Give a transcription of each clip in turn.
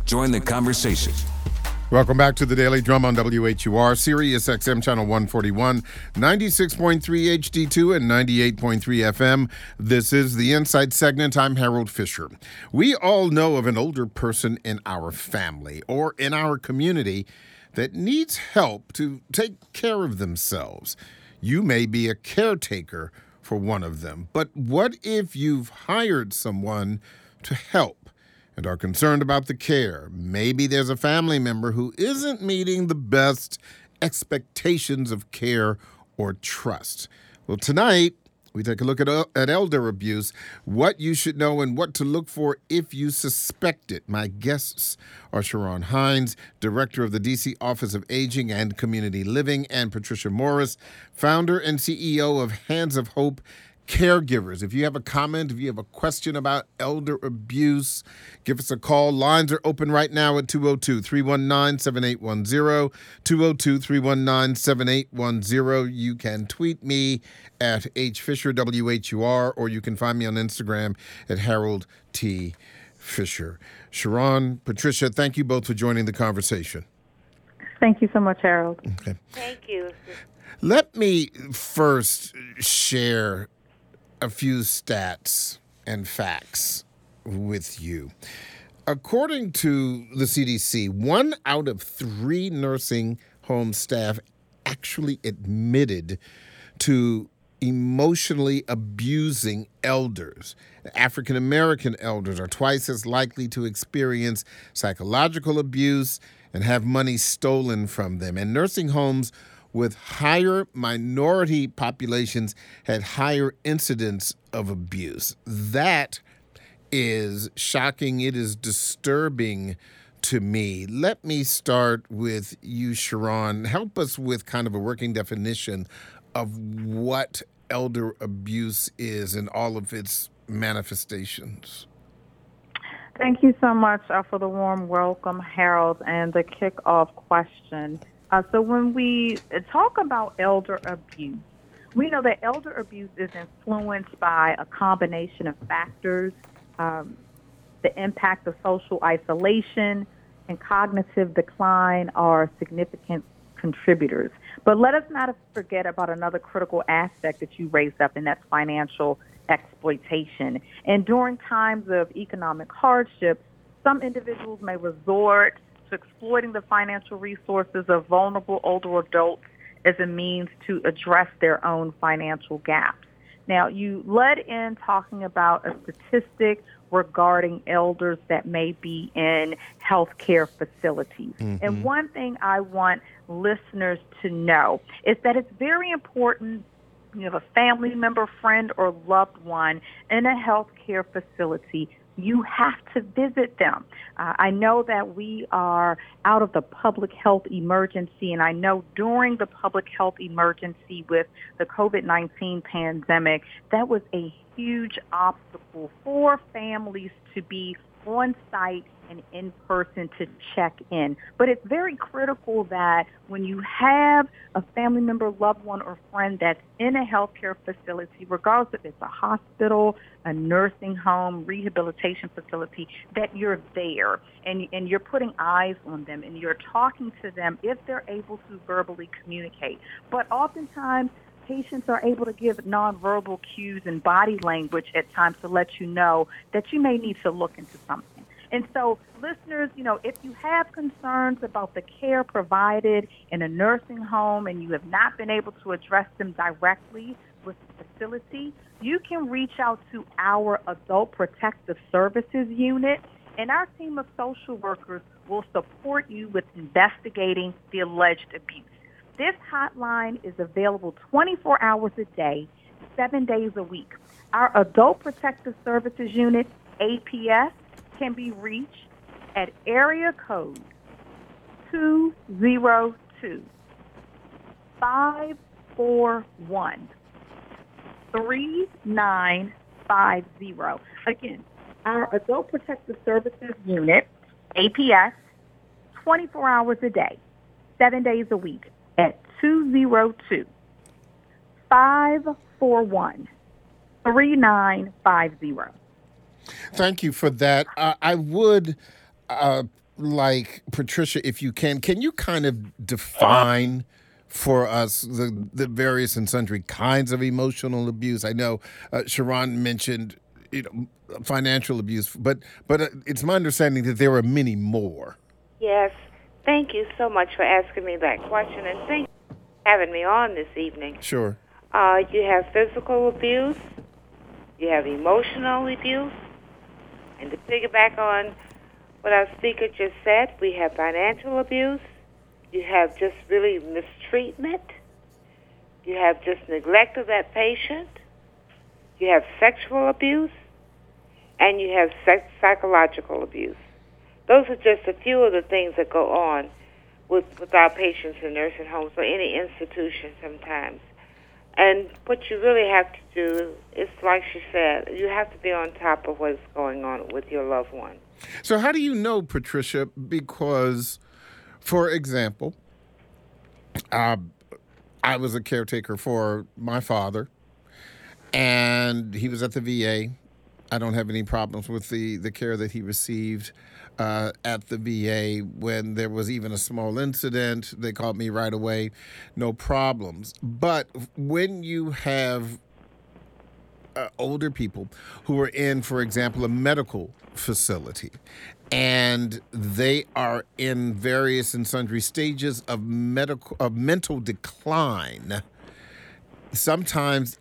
Join the conversation. Welcome back to the Daily Drum on WHUR, Sirius XM Channel 141, 96.3 HD2 and 98.3 FM. This is the Insight segment. I'm Harold Fisher. We all know of an older person in our family or in our community that needs help to take care of themselves. You may be a caretaker for one of them, but what if you've hired someone to help and are concerned about the care? Maybe there's a family member who isn't meeting the best expectations of care or trust. Well, tonight, we take a look at elder abuse, what you should know and what to look for if you suspect it. My guests are Sharon Hines, Director of the D.C. Office of Aging and Community Living, and Patricia Morris, Founder and CEO of Hands of Hope Caregivers. If you have a comment, if you have a question about elder abuse, give us a call. Lines are open right now at 202-319-7810, 202-319-7810. You can tweet me at HFisherWHUR, or you can find me on Instagram at Harold T. Fisher. Sharon, Patricia, thank you both for joining the conversation. Thank you so much, Harold. Okay. Thank you. Let me first share a few stats and facts with you. According to the CDC, 1 out of 3 nursing home staff actually admitted to emotionally abusing elders. African American elders are twice as likely to experience psychological abuse and have money stolen from them. And nursing homes with higher minority populations had higher incidents of abuse. That is shocking. It is disturbing to me. Let me start with you, Sharon. Help us with kind of a working definition of what elder abuse is and all of its manifestations. Thank you so much for the warm welcome, Harold, and the kickoff question. So when we talk about elder abuse, we know that elder abuse is influenced by a combination of factors, the impact of social isolation and cognitive decline are significant contributors. But let us not forget about another critical aspect that you raised up, and that's financial exploitation. And during times of economic hardship, some individuals may resort to exploiting the financial resources of vulnerable older adults as a means to address their own financial gaps. Now, you led in talking about a statistic regarding elders that may be in healthcare facilities. Mm-hmm. And one thing I want listeners to know is that it's very important you have a family member, friend, or loved one in a healthcare facility, you have to visit them. I know that we are out of the public health emergency, and I know during the public health emergency with the COVID-19 pandemic, that was a huge obstacle for families to be on site and in person to check in. But it's very critical that when you have a family member, loved one, or friend that's in a healthcare facility, regardless if it's a hospital, a nursing home, rehabilitation facility, that you're there and you're putting eyes on them and you're talking to them if they're able to verbally communicate. But oftentimes, patients are able to give nonverbal cues and body language at times to let you know that you may need to look into something. And so, listeners, if you have concerns about the care provided in a nursing home and you have not been able to address them directly with the facility, you can reach out to our Adult Protective Services unit, and our team of social workers will support you with investigating the alleged abuse. This hotline is available 24 hours a day, 7 days a week. Our Adult Protective Services unit, APS, can be reached at area code 202-541-3950. Again, our Adult Protective Services unit, APS, 24 hours a day, 7 days a week at 202-541-3950. Thank you for that. I would like, Patricia, if you can you kind of define for us the various and sundry kinds of emotional abuse? I know Sharon mentioned, financial abuse, but it's my understanding that there are many more. Yes. Thank you so much for asking me that question, and thank you for having me on this evening. Sure. You have physical abuse, you have emotional abuse, and to piggyback on what our speaker just said, we have financial abuse, you have just really mistreatment, you have just neglect of that patient, you have sexual abuse, and you have psychological abuse. Those are just a few of the things that go on with our patients in nursing homes or any institution sometimes. And what you really have to do is, like she said, you have to be on top of what's going on with your loved one. So how do you know, Patricia? Because, for example, I was a caretaker for my father, and he was at the VA. I don't have any problems with the care that he received at the VA. When there was even a small incident, they called me right away, no problems. But when you have older people who are in, for example, a medical facility, and they are in various and sundry stages of mental decline, sometimes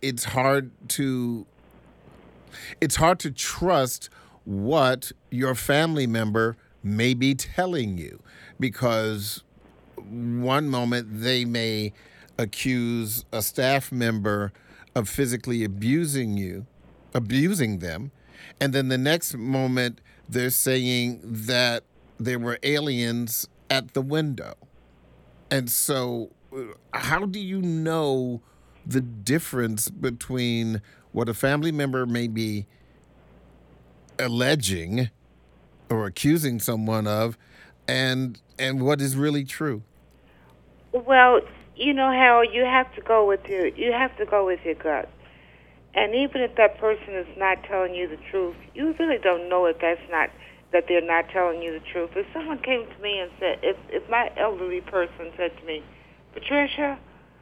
it's hard to trust what your family member may be telling you, because one moment they may accuse a staff member of physically abusing them, and then the next moment they're saying that there were aliens at the window. And so, how do you know the difference between what a family member may be alleging or accusing someone of, and what is really true? Well, Harold, you have to go with your gut. And even if that person is not telling you the truth, you really don't know if that they're not telling you the truth. If someone came to me and said, if my elderly person said to me, Patricia,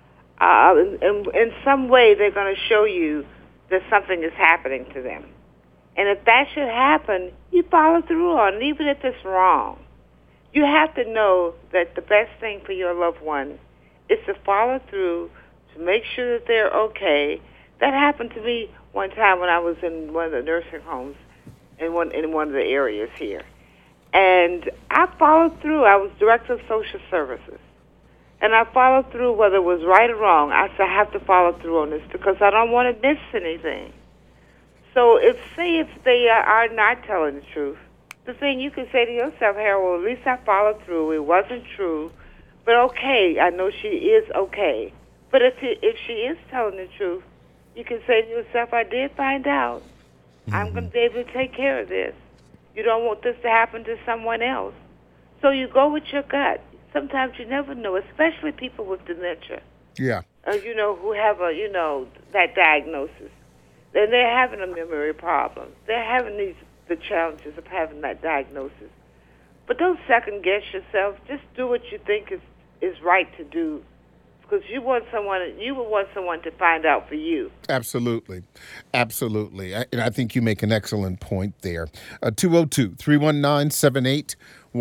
in some way they're going to show you that something is happening to them. And if that should happen, you follow through on it, even if it's wrong. You have to know that the best thing for your loved one is to follow through, to make sure that they're okay. That happened to me one time when I was in one of the nursing homes in one of the areas here. And I followed through. I was director of social services. And I followed through whether it was right or wrong. I said, I have to follow through on this because I don't want to miss anything. So if they are not telling the truth, the thing you can say to yourself, Harold, well, at least I followed through. It wasn't true. But okay, I know she is okay. But if she is telling the truth, you can say to yourself, I did find out. Mm-hmm. I'm going to be able to take care of this. You don't want this to happen to someone else. So you go with your gut. Sometimes you never know, especially people with dementia. Yeah. Who have that diagnosis. Then they're having a memory problem. They're having the challenges of having that diagnosis. But don't second guess yourself. Just do what you think is right to do, because you would want someone to find out for you. Absolutely. And I think you make an excellent point there. 202-319-7810,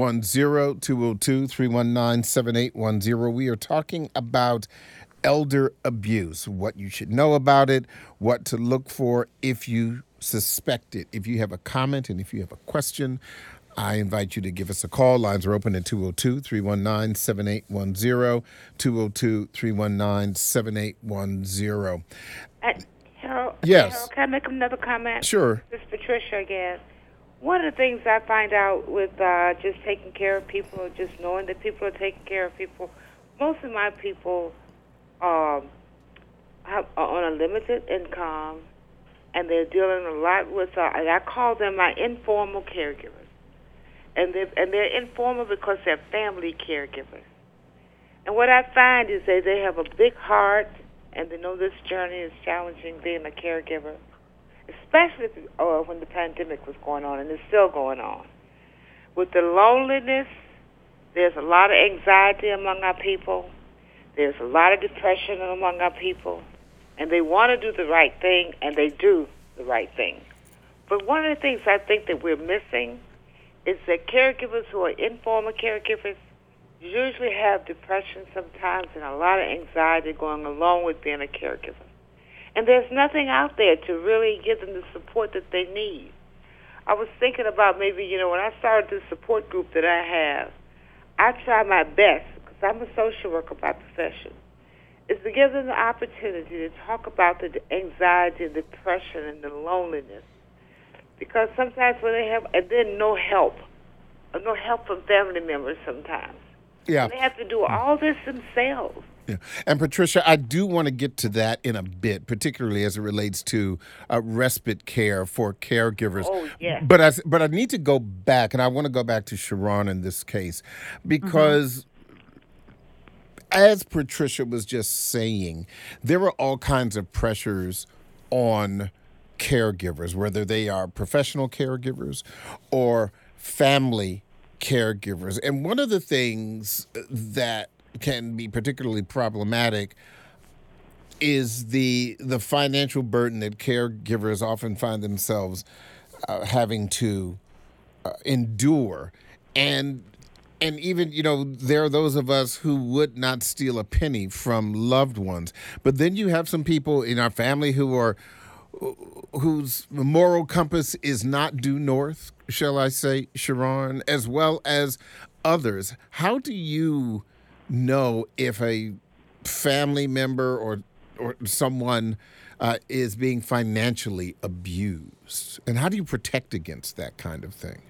202-319-7810. We are talking about elder abuse, what you should know about it, what to look for if you suspect it. If you have a comment and if you have a question, I invite you to give us a call. Lines are open at 202-319-7810, 202-319-7810. Harold, yes. Harold, can I make another comment? Sure. This is Patricia again. One of the things I find out with just taking care of people, or just knowing that people are taking care of people, most of my people are on a limited income, and they're dealing a lot with, and I call them my informal caregivers. And they're informal because they're family caregivers. And what I find is that they have a big heart, and they know this journey is challenging being a caregiver, especially when the pandemic was going on, and it's still going on. With the loneliness, there's a lot of anxiety among our people. There's a lot of depression among our people. And they want to do the right thing, and they do the right thing. But one of the things I think that we're missing is that caregivers who are informal caregivers usually have depression sometimes and a lot of anxiety going along with being a caregiver. And there's nothing out there to really give them the support that they need. I was thinking about maybe, when I started this support group that I have, I try my best, because I'm a social worker by profession, is to give them the opportunity to talk about the anxiety and depression and the loneliness. Because sometimes when they have, and then no help from family members sometimes. Yeah. They have to do all this themselves. Yeah. And Patricia, I do want to get to that in a bit, particularly as it relates to respite care for caregivers. Oh, yes. But I need to go back, and I want to go back to Sharon in this case, because as Patricia was just saying, there are all kinds of pressures on caregivers, whether they are professional caregivers or family caregivers. And one of the things that can be particularly problematic is the financial burden that caregivers often find themselves having to endure. And even, there are those of us who would not steal a penny from loved ones. But then you have some people in our family whose moral compass is not due north, shall I say, Sharon, as well as others. How do you know if a family member or someone is being financially abused? And how do you protect against that kind of thing?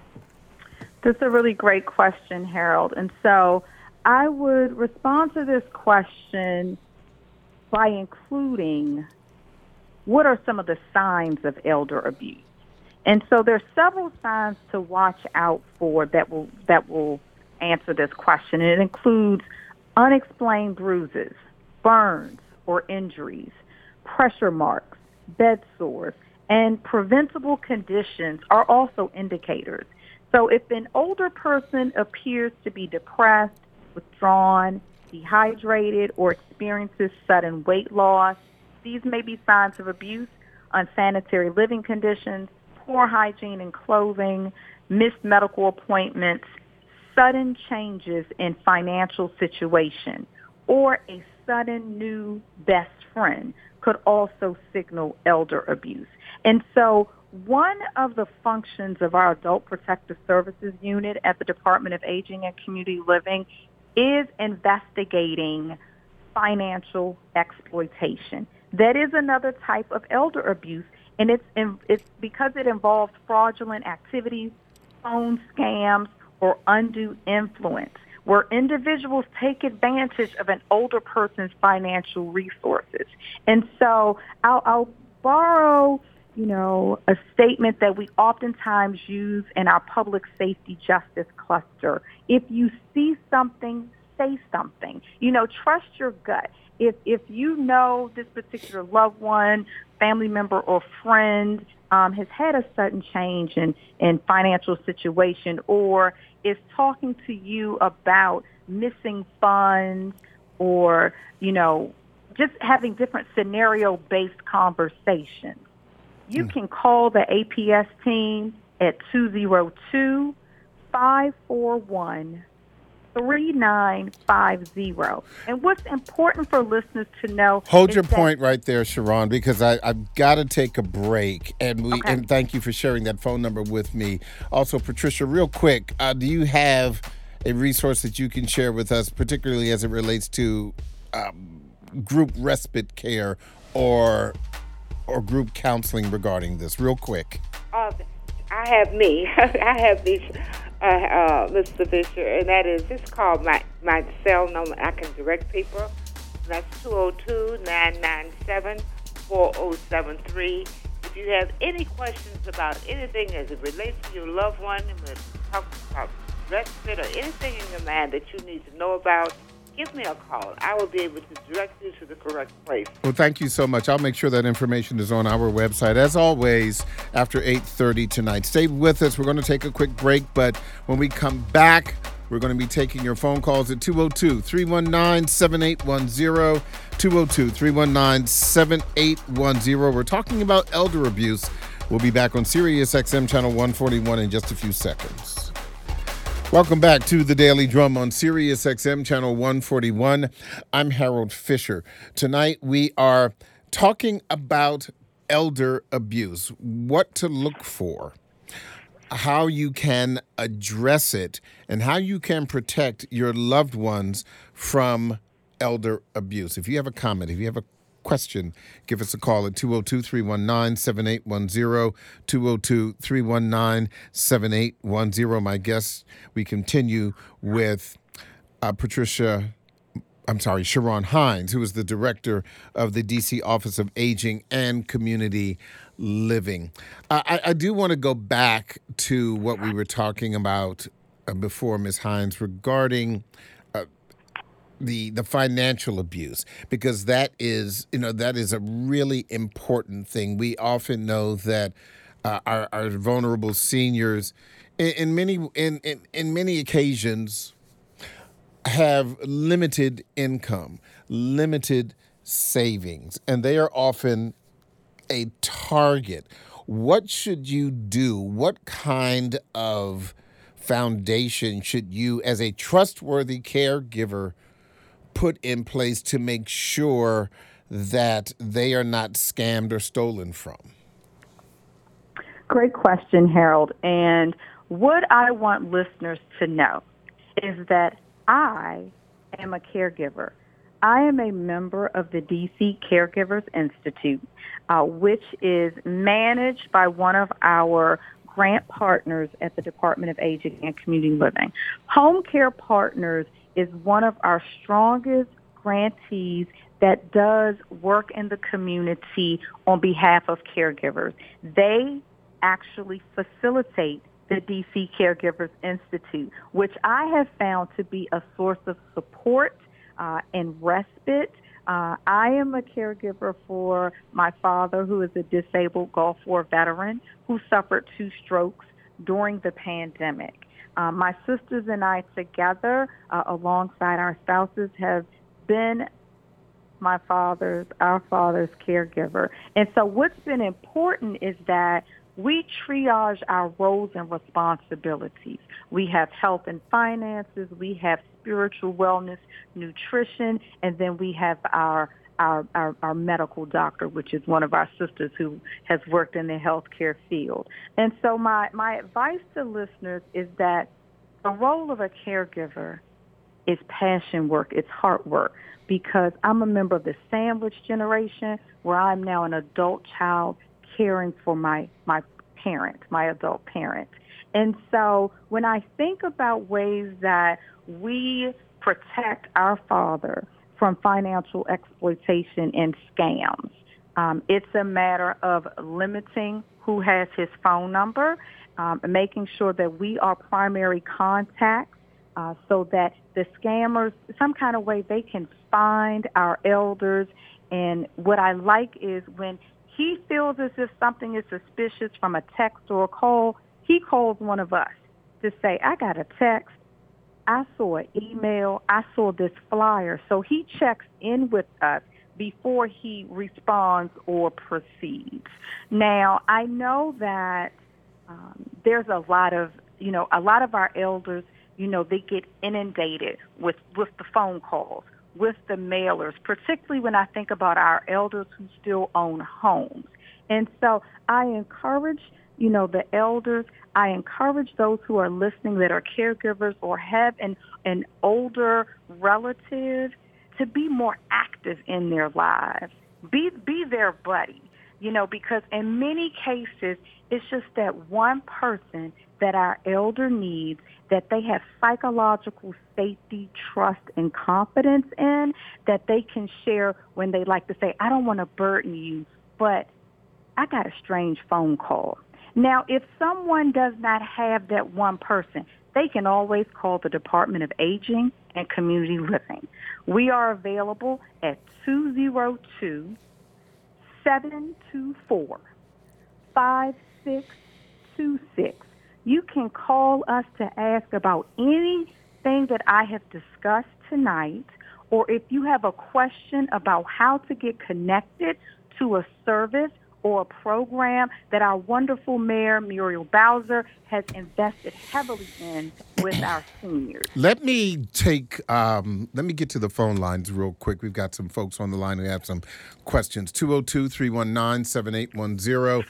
That's a really great question, Harold. And so I would respond to this question by including what are some of the signs of elder abuse. And so there's several signs to watch out for that will answer this question. And it includes unexplained bruises, burns or injuries, pressure marks, bed sores, and preventable conditions are also indicators. So if an older person appears to be depressed, withdrawn, dehydrated, or experiences sudden weight loss, these may be signs of abuse. Unsanitary living conditions, poor hygiene in clothing, missed medical appointments, sudden changes in financial situation, or a sudden new best friend could also signal elder abuse. And so one of the functions of our Adult Protective Services Unit at the Department of Aging and Community Living is investigating financial exploitation. That is another type of elder abuse, and it's because it involves fraudulent activities, phone scams, or undue influence, where individuals take advantage of an older person's financial resources. And so I'll borrow, a statement that we oftentimes use in our public safety justice cluster. If you see something, say something. Trust your gut. If you know this particular loved one, family member, or friend has had a sudden change in financial situation, or is talking to you about missing funds, or, just having different scenario-based conversations, you can call the APS team at 202-541-3950. And what's important for listeners to know... Hold your point right there, Sharon, because I've got to take a break. And and thank you for sharing that phone number with me. Also, Patricia, real quick, do you have a resource that you can share with us, particularly as it relates to group respite care or group counseling regarding this, real quick? I have me. I have these, Mr. Fisher, and that is, just call my cell number. I can direct people. That's 202-997-4073. If you have any questions about anything as it relates to your loved one, talk about respite or anything in your mind that you need to know about, give me a call. I will be able to direct you to the correct place. Well, thank you so much. I'll make sure that information is on our website, as always, after 8:30 tonight. Stay with us. We're going to take a quick break, but when we come back, we're going to be taking your phone calls at 202-319-7810, 202-319-7810. We're talking about elder abuse. We'll be back on Sirius XM Channel 141 in just a few seconds. Welcome back to The Daily Drum on Sirius XM Channel 141. I'm Harold Fisher. Tonight we are talking about elder abuse, what to look for, how you can address it, and how you can protect your loved ones from elder abuse. If you have a comment, if you have a question, give us a call at 202-319-7810, 202-319-7810. My guest, we continue with Sharon Hines, who is the director of the D.C. Office of Aging and Community Living. I do want to go back to what we were talking about before, Ms. Hines, regarding the financial abuse, because that is a really important thing. We often know that our vulnerable seniors, in many occasions, have limited income, limited savings, and they are often a target. What should you do? What kind of foundation should you, as a trustworthy caregiver, put in place to make sure that they are not scammed or stolen from? Great question, Harold. And what I want listeners to know is that I am a caregiver. I am a member of the DC Caregivers Institute, which is managed by one of our grant partners at the Department of Aging and Community Living. Home Care Partners is one of our strongest grantees that does work in the community on behalf of caregivers. They actually facilitate the DC Caregivers Institute, which I have found to be a source of support and respite. I am a caregiver for my father, who is a disabled Gulf War veteran who suffered 2 strokes during the pandemic. My sisters and I together, alongside our spouses, have been our father's caregiver. And so what's been important is that we triage our roles and responsibilities. We have health and finances, we have spiritual wellness, nutrition, and then we have our medical doctor, which is one of our sisters who has worked in the healthcare field. And so my advice to listeners is that the role of a caregiver is passion work, it's hard work, because I'm a member of the sandwich generation where I'm now an adult child caring for my adult parent. And so when I think about ways that we protect our father from financial exploitation and scams, it's a matter of limiting who has his phone number, making sure that we are primary contacts so that the scammers, some kind of way they can find our elders. And what I like is when he feels as if something is suspicious from a text or a call, he calls one of us to say, I got a text, I saw an email, I saw this flyer. So he checks in with us before he responds or proceeds. Now, I know that there's a lot of our elders, they get inundated with the phone calls, with the mailers, particularly when I think about our elders who still own homes. And so I encourage, the elders, I encourage those who are listening that are caregivers or have an older relative to be more active in their lives. Be their buddy, because in many cases, it's just that one person that our elder needs, that they have psychological safety, trust, and confidence in, that they can share when they like to say, I don't want to burden you, but I got a strange phone call. Now, if someone does not have that one person, they can always call the Department of Aging and Community Living. We are available at 202-724-5626. You can call us to ask about anything that I have discussed tonight, or if you have a question about how to get connected to a service or a program that our wonderful Mayor Muriel Bowser has invested heavily in with our seniors. Let me get to the phone lines real quick. We've got some folks on the line who have some questions. 202-319-7810,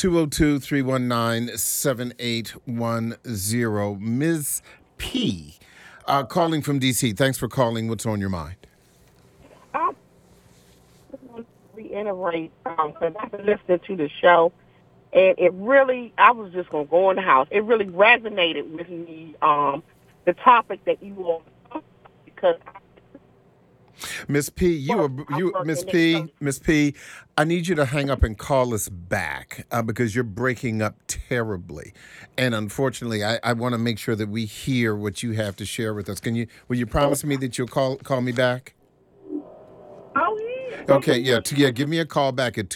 202-319-7810. Ms. P, calling from D.C. Thanks for calling. What's on your mind? Reiterate, because I've been listening to the show, and it really, I was just going to go in the house. It really resonated with me, the topic that you all, because Miss P, Miss P, I need you to hang up and call us back because you're breaking up terribly, and unfortunately, I want to make sure that we hear what you have to share with us. Will you promise me that you'll call me back? Okay, yeah, give me a call back at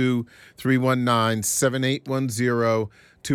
202-319-7810,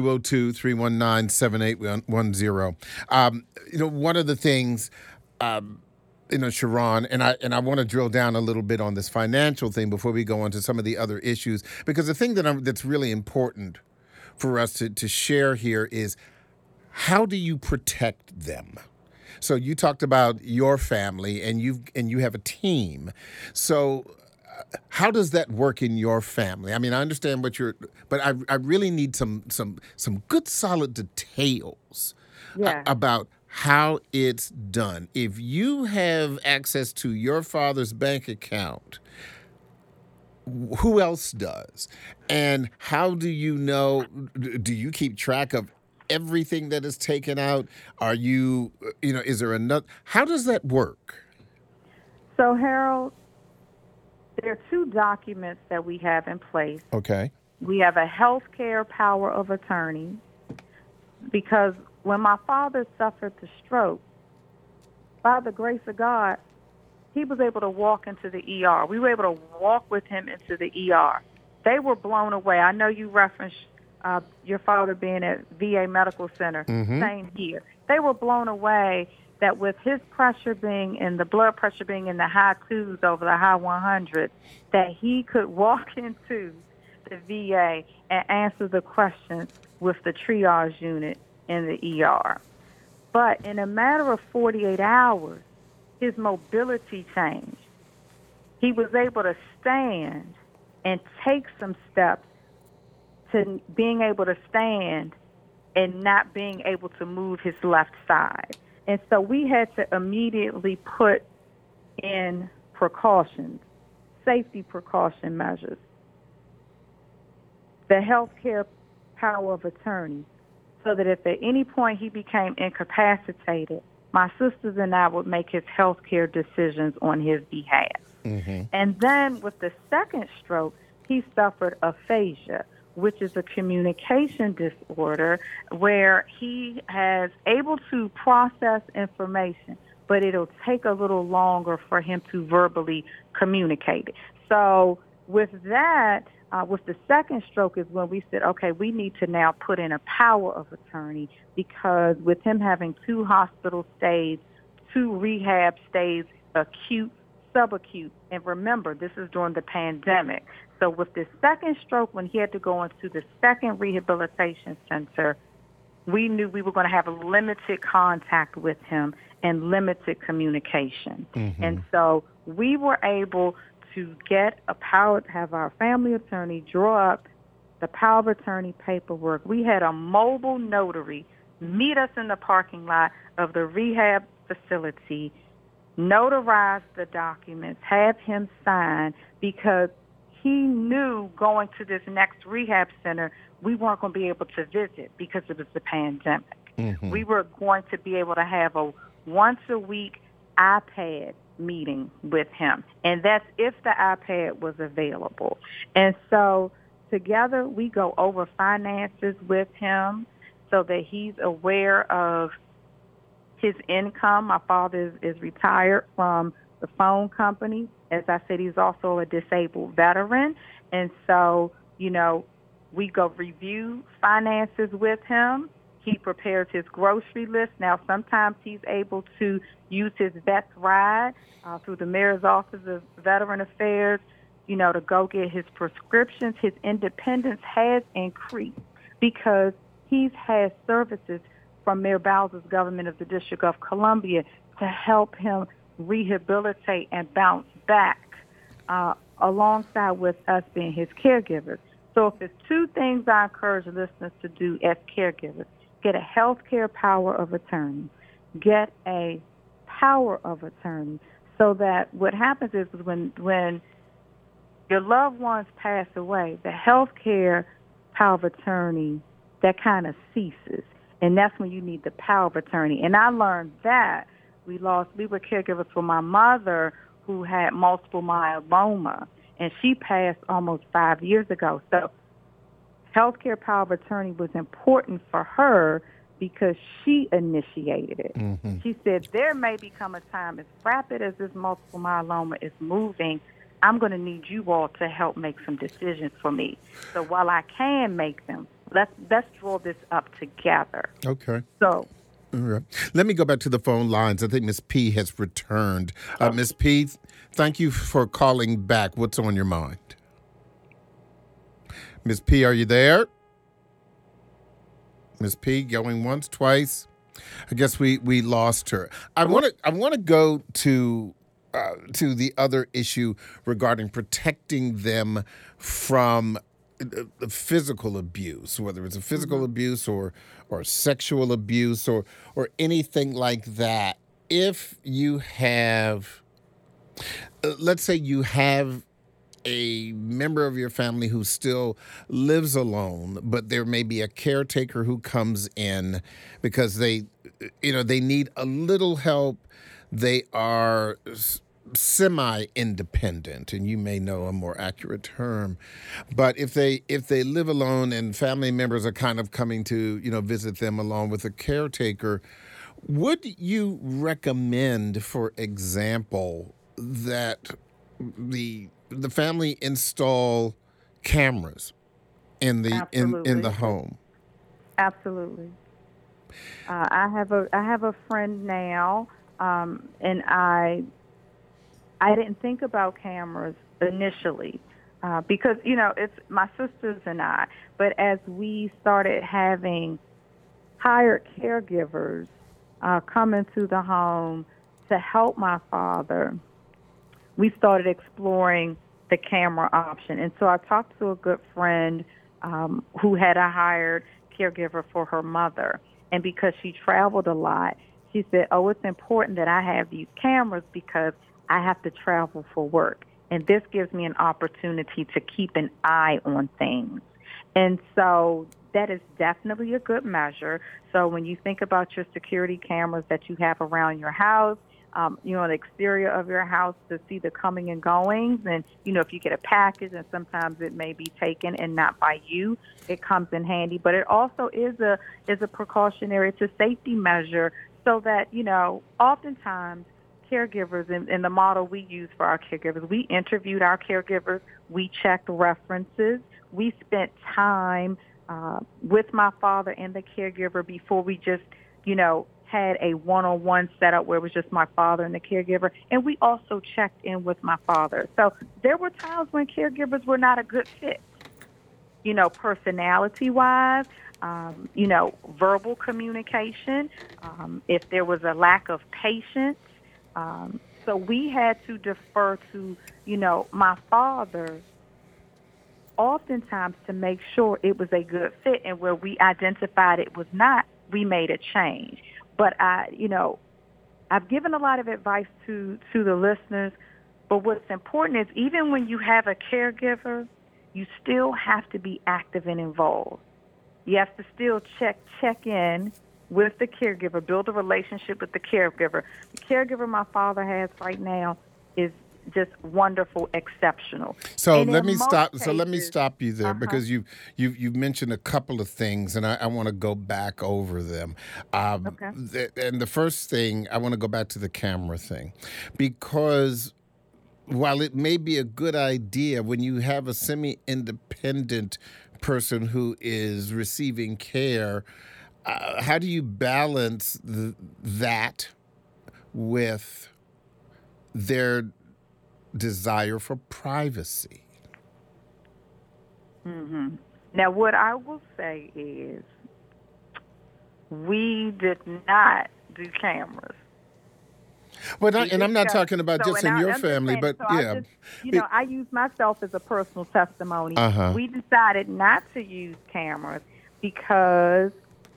202-319-7810. One of the things, Sharon, and I want to drill down a little bit on this financial thing before we go on to some of the other issues, because the thing that's really important for us to share here is, how do you protect them? So you talked about your family, and you have a team. So how does that work in your family? I mean, I understand but I really need some good solid details about how it's done. If you have access to your father's bank account, who else does? And how do you know? Do you keep track of everything that is taken out? Are you, is there another? How does that work? So, Harold, there are two documents that we have in place. Okay. We have a healthcare power of attorney, because when my father suffered the stroke, by the grace of God, he was able to walk into the ER. We were able to walk with him into the ER. They were blown away. I know you referenced your father being at VA Medical Center. Mm-hmm. Same here. They were blown away that with his pressure being and the blood pressure being in the high 2s over the high 100s, that he could walk into the VA and answer the questions with the triage unit in the ER. But in a matter of 48 hours, his mobility changed. He was able to stand and take some steps to being able to stand and not being able to move his left side. And so we had to immediately put in precautions, safety precaution measures, the healthcare power of attorney, so that if at any point he became incapacitated, my sisters and I would make his healthcare decisions on his behalf. Mm-hmm. And then with the second stroke, he suffered aphasia, which is a communication disorder where he is able to process information, but it'll take a little longer for him to verbally communicate it. So with that, with the second stroke is when we said, okay, we need to now put in a power of attorney, because with him having 2 hospital stays, 2 rehab stays, acute, subacute, and remember, this is during the pandemic. So with the second stroke, when he had to go into the second rehabilitation center, we knew we were going to have limited contact with him and limited communication. Mm-hmm. And so we were able to have our family attorney draw up the power of attorney paperwork. We had a mobile notary meet us in the parking lot of the rehab facility, notarize the documents, have him sign, because he knew going to this next rehab center, we weren't going to be able to visit because it was the pandemic. Mm-hmm. We were going to be able to have a once-a-week iPad meeting with him, and that's if the iPad was available. And so together we go over finances with him so that he's aware of his income. My father is retired from the phone company. As I said, he's also a disabled veteran. And so, we go review finances with him. He prepares his grocery list. Now, sometimes he's able to use his vet's ride through the mayor's office of Veteran Affairs, to go get his prescriptions. His independence has increased because he's had services from Mayor Bowser's government of the District of Columbia to help him rehabilitate and bounce back alongside with us being his caregivers. So if there's two things I encourage listeners to do as caregivers, get a health care power of attorney, get a power of attorney, so that what happens is when your loved ones pass away, the health care power of attorney, that kind of ceases. And that's when you need the power of attorney. And I learned that we were caregivers for my mother who had multiple myeloma, and she passed almost 5 years ago. So healthcare power of attorney was important for her because she initiated it. Mm-hmm. She said, there may become a time, as rapid as this multiple myeloma is moving, I'm going to need you all to help make some decisions for me. So while I can make them, let's draw this up together. Okay. So, all right. Let me go back to the phone lines. I think Ms. P has returned. Ms. P, thank you for calling back. What's on your mind? Ms. P, are you there? Ms. P, going once, twice. I guess we lost her. I want to go to the other issue regarding protecting them from the physical abuse, whether it's a physical abuse or sexual abuse or anything like that. If you have, let's say you have a member of your family who still lives alone, but there may be a caretaker who comes in because they need a little help. They are semi-independent, and you may know a more accurate term. But if they live alone and family members are kind of coming to, visit them along with a caretaker, would you recommend, for example, that the family install cameras in the home? Absolutely. I have a friend now, and I didn't think about cameras initially because it's my sisters and I. But as we started having hired caregivers come into the home to help my father, we started exploring the camera option. And so I talked to a good friend who had a hired caregiver for her mother. And because she traveled a lot, she said, it's important that I have these cameras because I have to travel for work. And this gives me an opportunity to keep an eye on things. And so that is definitely a good measure. So when you think about your security cameras that you have around your house, the exterior of your house to see the coming and goings. And, if you get a package and sometimes it may be taken and not by you, it comes in handy. But it also is a precautionary, it's a safety measure so that, oftentimes caregivers in the model we use for our caregivers, we interviewed our caregivers, we checked references, we spent time with my father and the caregiver before we just, had a one-on-one setup where it was just my father and the caregiver. And we also checked in with my father. So there were times when caregivers were not a good fit, personality-wise, verbal communication, if there was a lack of patience. So we had to defer to, my father oftentimes to make sure it was a good fit. And where we identified it was not, we made a change. But I've given a lot of advice to the listeners, but what's important is even when you have a caregiver, you still have to be active and involved. You have to still check in with the caregiver, build a relationship with the caregiver. The caregiver my father has right now is just wonderful, exceptional. So And let in me most stop. So let me cases, stop you there uh-huh. because you've mentioned a couple of things, and I want to go back over them. Okay. And the first thing I want to go back to the camera thing, because while it may be a good idea when you have a semi-independent person who is receiving care, how do you balance that with their desire for privacy? Now, what I will say is we did not do cameras. Well, We and I'm not discussed. talking about So, just and in your I'm just family, saying. but So I yeah. just, It, I use myself as a personal testimony. uh-huh. We decided not to use cameras because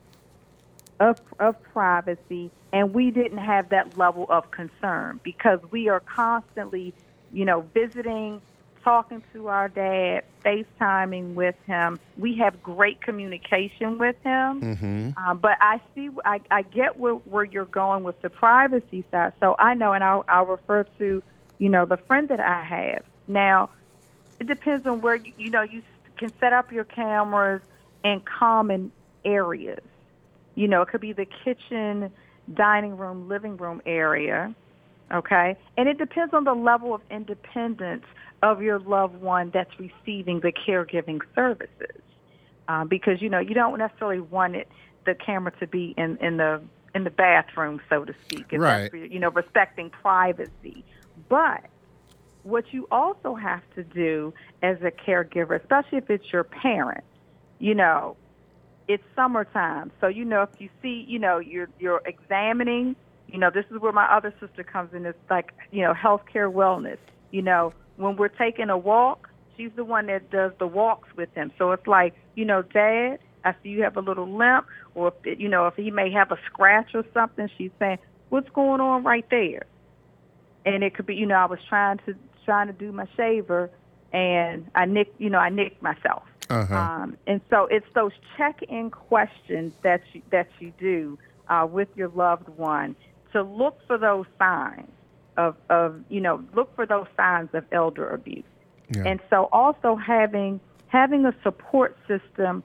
of privacy, and we didn't have that level of concern because we are constantly, visiting, talking to our dad, FaceTiming with him. We have great communication with him. Mm-hmm. But I get where you're going with the privacy side. So I know, and I'll refer to, the friend that I have. Now, it depends on where, you can set up your cameras in common areas. It could be the kitchen, dining room, living room area, okay? And it depends on the level of independence of your loved one that's receiving the caregiving services. Because, you don't necessarily want the camera to be in the bathroom, so to speak, if Right. that's, respecting privacy. But what you also have to do as a caregiver, especially if it's your parent, it's summertime. So, if you see, you're examining, this is where my other sister comes in. It's like, healthcare wellness. When we're taking a walk, she's the one that does the walks with him. So it's like, Dad, I see you have a little limp, or if he may have a scratch or something, she's saying, what's going on right there? And it could be, I was trying to do my shaver, and I nicked myself. Uh-huh. And so it's those check-in questions that you do with your loved one to look for those signs of look for those signs of elder abuse. Yeah. And so also having a support system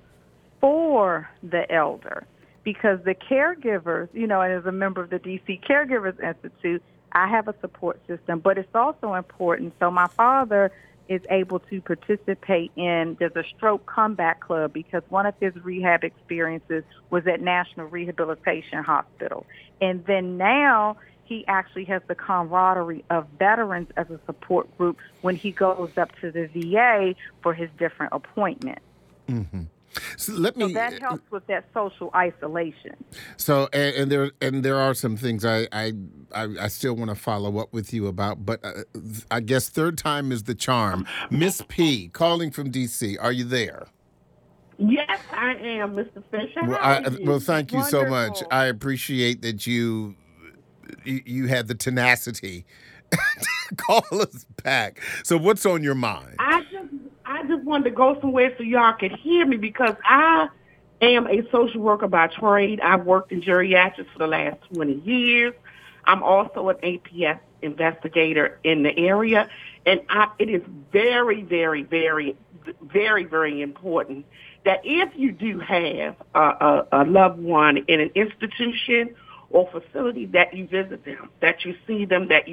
for the elder, because the caregivers, and as a member of the DC Caregivers Institute, I have a support system, but it's also important. So my father is able to participate in, there's a stroke comeback club, because one of his rehab experiences was at National Rehabilitation Hospital. And then now he actually has the camaraderie of veterans as a support group when he goes up to the VA for his different appointments. Mm-hmm. So So that helps with that social isolation. So and there are some things I still want to follow up with you about, but I guess third time is the charm. Miss P calling from DC. Are you there? Yes, I am, Mr. Fisher. Well, thank you so much. Wonderful. I appreciate that you had the tenacity to call us back. So what's on your mind? I just wanted to go somewhere so y'all could hear me, because I am a social worker by trade. I've worked in geriatrics for the last 20 years. I'm also an APS investigator in the area. And it is very, very, very, very, very important that if you do have a loved one in an institution or facility, that you visit them, that you see them, that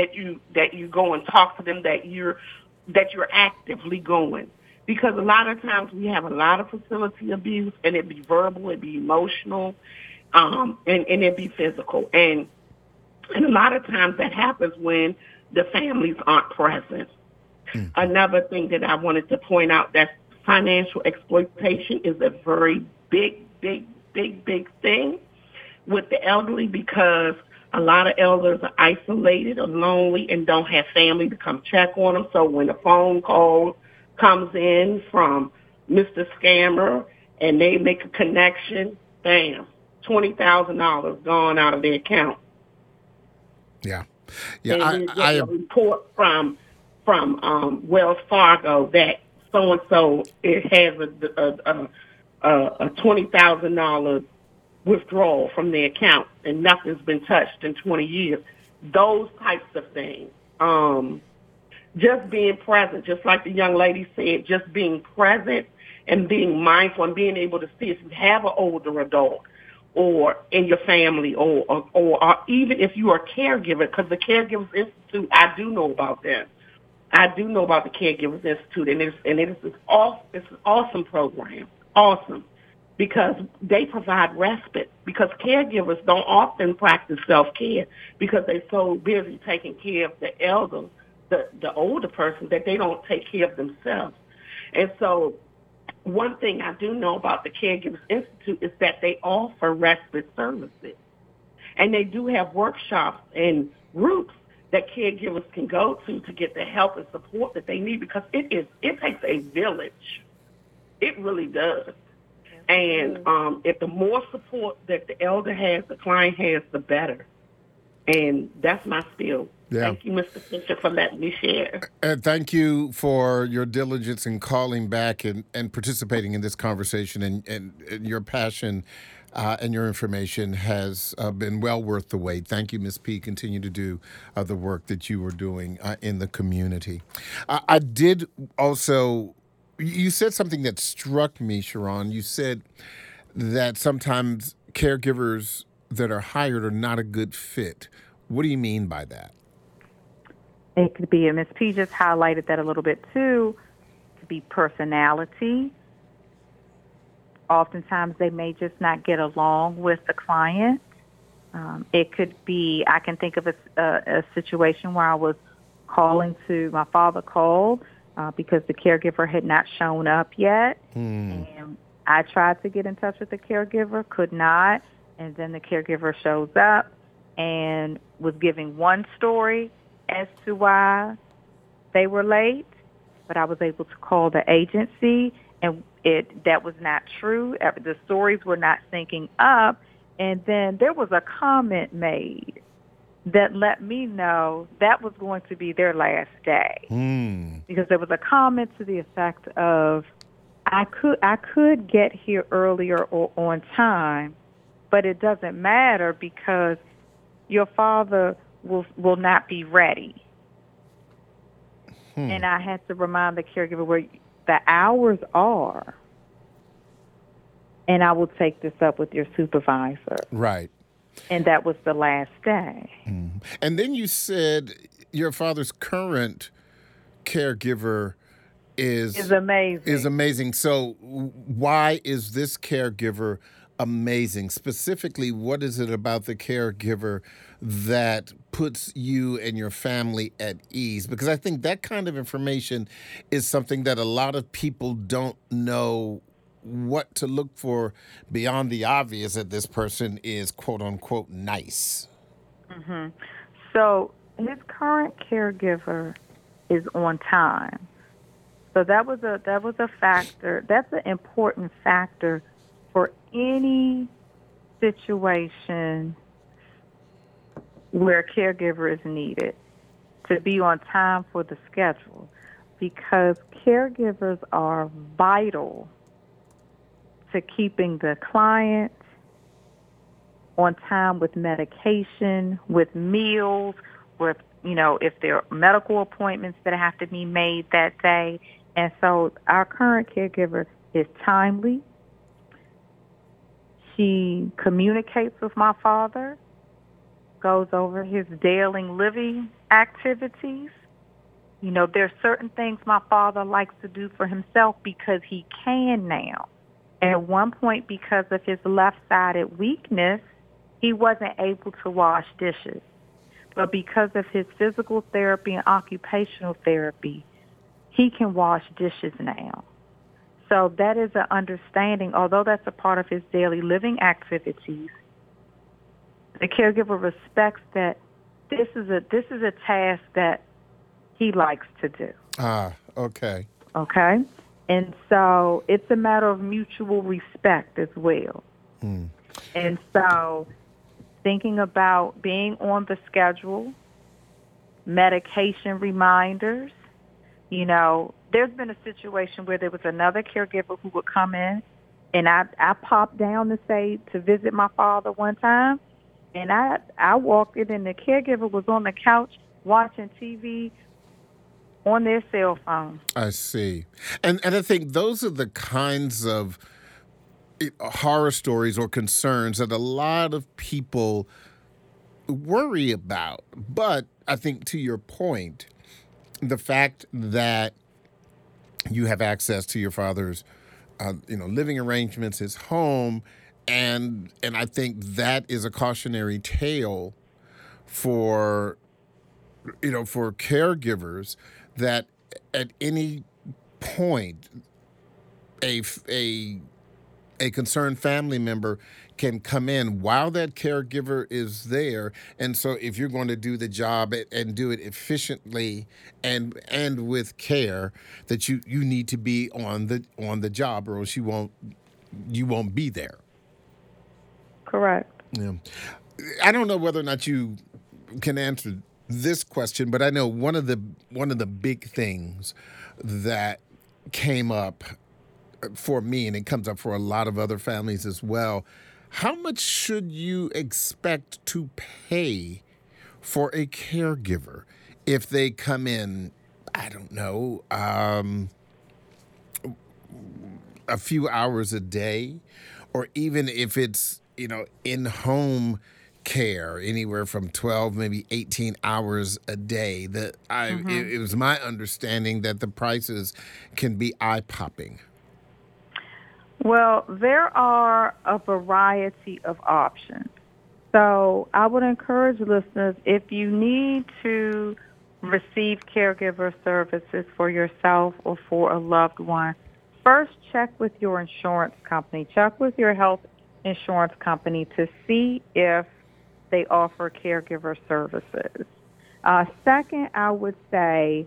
you go and talk to them, that you're actively going. Because a lot of times we have a lot of facility abuse, and it be verbal, it be emotional, and it be physical. And a lot of times that happens when the families aren't present. Mm-hmm. Another thing that I wanted to point out, that financial exploitation is a very big, big, big, big thing with the elderly, because a lot of elders are isolated or lonely and don't have family to come check on them. So when a phone call comes in from Mr. Scammer and they make a connection, bam, $20,000 gone out of their account. Yeah. And I get a report from Wells Fargo that so and so has a $20,000 withdrawal from the account and nothing's been touched in 20 years. Those types of things. just being present, just like the young lady said, just being present and being mindful and being able to see if you have an older adult or in your family or even if you are a caregiver, because the Caregivers Institute, I do know about that. I do know about the Caregivers Institute, and it's an awesome program, awesome, because they provide respite. Because caregivers don't often practice self-care because they're so busy taking care of the older person, that they don't take care of themselves. And so, one thing I do know about the Caregivers Institute is that they offer respite services, and they do have workshops and groups that caregivers can go to get the help and support that they need, because it takes a village. It really does. And if the more support that the elder has, the client has, the better. And that's my spiel. Yeah. Thank you, Mr. Fisher, for letting me share. And thank you for your diligence in calling back and participating in this conversation, and your passion and your information has been well worth the wait. Thank you, Ms. P. Continue to do the work that you are doing in the community. I did also, you said something that struck me, Sharon. You said that sometimes caregivers that are hired are not a good fit. What do you mean by that? It could be, and Ms. P just highlighted that a little bit too. It could be personality. Oftentimes they may just not get along with the client. It could be, I can think of a situation where I was my father called because the caregiver had not shown up yet. And I tried to get in touch with the caregiver, could not. And then the caregiver shows up and was giving one story as to why they were late, but I was able to call the agency, and that was not true. The stories were not syncing up, and then there was a comment made that let me know that was going to be their last day, because there was a comment to the effect of, I could get here earlier or on time, but it doesn't matter because your father will not be ready. And I had to remind the caregiver where the hours are, and I will take this up with your supervisor. Right. And that was the last day. And then you said your father's current caregiver is amazing. Is amazing. So why is this caregiver amazing? Specifically, what is it about the caregiver that puts you and your family at ease? Because I think that kind of information is something that a lot of people don't know what to look for beyond the obvious, that this person is quote unquote nice. So his current caregiver is on time. So that was a factor. That's an important factor for any situation where a caregiver is needed, to be on time for the schedule, because caregivers are vital to keeping the client on time with medication, with meals, with, if there are medical appointments that have to be made that day. And so our current caregiver is timely. She communicates with my father, goes over his daily living activities. There's certain things my father likes to do for himself because he can now. At one point, because of his left-sided weakness, he wasn't able to wash dishes. But because of his physical therapy and occupational therapy, he can wash dishes now. So that is an understanding, although that's a part of his daily living activities, the caregiver respects that this is a task that he likes to do. Okay. Okay? And so it's a matter of mutual respect as well. And so thinking about being on the schedule, medication reminders. There's been a situation where there was another caregiver who would come in, and I popped down to visit my father one time, and I walked in, and the caregiver was on the couch watching TV on their cell phone. I see. And I think those are the kinds of horror stories or concerns that a lot of people worry about. But I think, to your point, the fact that you have access to your father's living arrangements, his home, and I think that is a cautionary tale for caregivers, that at any point a concerned family member can come in while that caregiver is there. And so if you're going to do the job and do it efficiently and with care, that you need to be on the job, or else you won't be there. Correct. Yeah. I don't know whether or not you can answer this question, but I know one of the big things that came up for me, and it comes up for a lot of other families as well. How much should you expect to pay for a caregiver if they come in, I don't know, a few hours a day, or even if it's, in-home care, anywhere from 12, maybe 18 hours a day? It was my understanding that the prices can be eye-popping. Well, there are a variety of options. So I would encourage listeners, if you need to receive caregiver services for yourself or for a loved one, first check with your insurance company. Check with your health insurance company to see if they offer caregiver services. Second, I would say,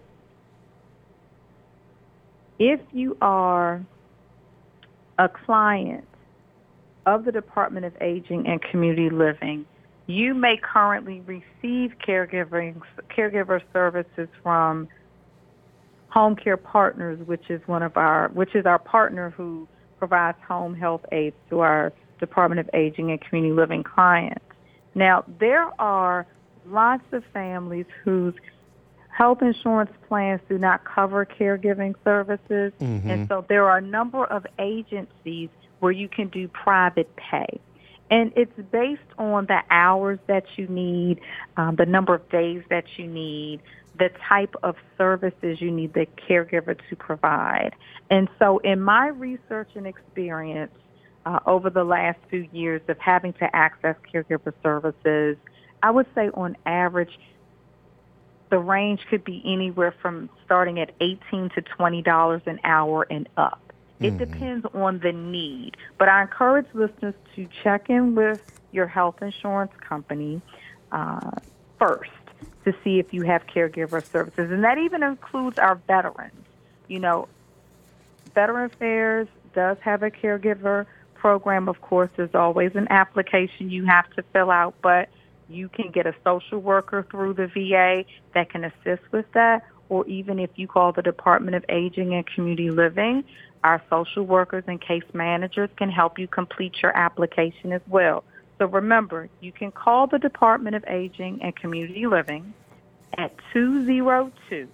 if you are a client of the Department of Aging and Community Living, you may currently receive caregiver services from Home Care Partners, which is our partner who provides home health aides to our Department of Aging and Community Living clients. Now, there are lots of families whose health insurance plans do not cover caregiving services, and so there are a number of agencies where you can do private pay. And it's based on the hours that you need, the number of days that you need, the type of services you need the caregiver to provide. And so in my research and experience over the last few years of having to access caregiver services, I would say on average, the range could be anywhere from starting at $18 to $20 an hour and up. It depends on the need. But I encourage listeners to check in with your health insurance company first to see if you have caregiver services. And that even includes our veterans. Veteran Affairs does have a caregiver program. Of course, there's always an application you have to fill out, but you can get a social worker through the VA that can assist with that. Or even if you call the Department of Aging and Community Living, our social workers and case managers can help you complete your application as well. So remember, you can call the Department of Aging and Community Living at 202-724-5626.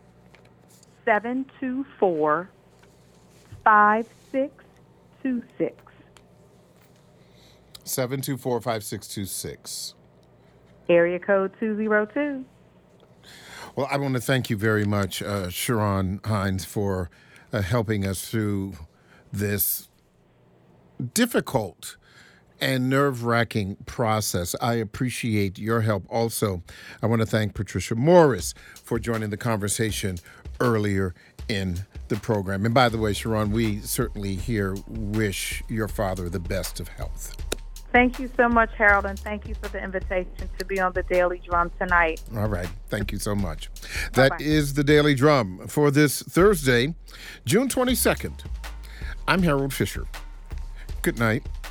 724-5626. Area code 202. Well, I want to thank you very much, Sharon Hines, for helping us through this difficult and nerve-wracking process. I appreciate your help. Also, I want to thank Patricia Morris for joining the conversation earlier in the program. And by the way, Sharon, we certainly here wish your father the best of health. Thank you so much, Harold, and thank you for the invitation to be on the Daily Drum tonight. All right. Thank you so much. Bye-bye. That is the Daily Drum for this Thursday, June 22nd. I'm Harold Fisher. Good night.